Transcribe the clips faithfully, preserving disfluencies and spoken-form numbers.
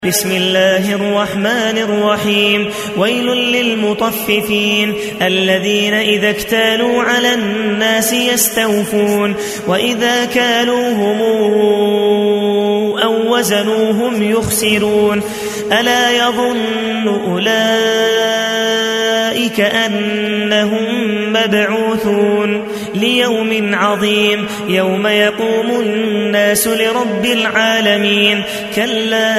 بسم الله الرحمن الرحيم ويل للمطففين الذين إذا اكتالوا على الناس يستوفون وإذا كالوهم أو وزنوهم يخسرون ألا يظن أولئك أنهم مبعوثون ليوم عظيم يوم يقوم الناس لرب العالمين كلا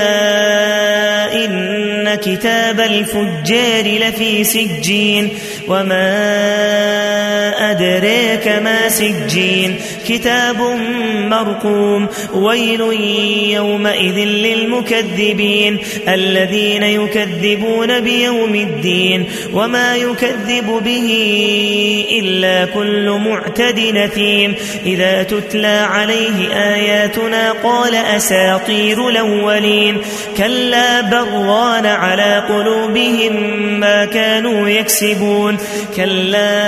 إن كتاب الفجار لفي سجين وما أدريك ما سجين كتاب مرقوم ويل يومئذ للمكذبين الذين يكذبون بيوم الدين وما يكذب به إلا كل معتد نثيم إذا تتلى عليه آياتنا قال أساطير الأولين كلا بران على قلوبهم ما كانوا يكسبون كلا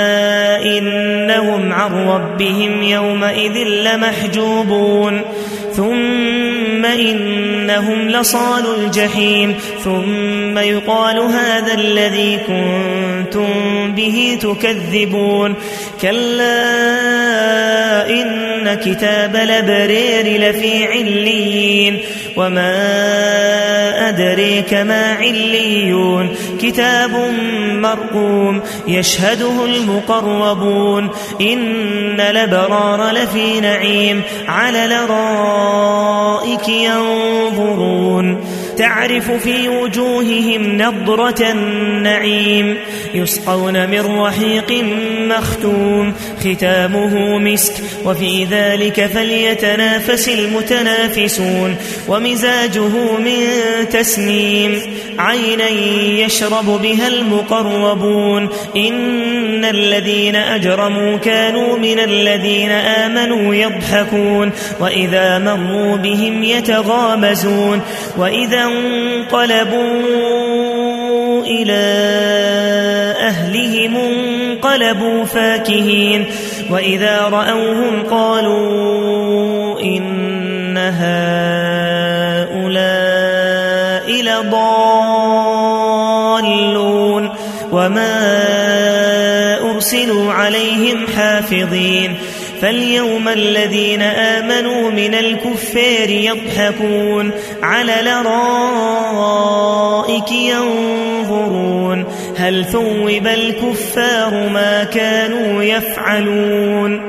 إنهم عن ربهم يومئذ لمحجوبون ثم إنهم لصال الجحيم ثم يقال هذا الذي كنتم به تكذبون كلا إن كتاب الأبرار لفي عليين وما أدريك ما عليون كتاب مرقوم يشهده المقربون إن الأبرار لفي نعيم على الأرائك ينظرون تعرف في وجوههم نضرة النعيم يسقون من رحيق مختوم ختامه مسك وفي ذلك فليتنافس المتنافسون ومزاجه من تسنيم عينا يشرب بها المقربون إن الذين أجرموا كانوا من الذين آمنوا يضحكون وإذا مروا بهم يتغامزون وإذا انقلبوا إلى أهلهم انقلبوا فاكهين وإذا رأوهم قالوا إن هؤلاء لضالون وما أرسلوا عليهم حافظين فاليوم الذين آمنوا من الكفار يضحكون على الأرائك ينظرون هل ثوب الكفار ما كانوا يفعلون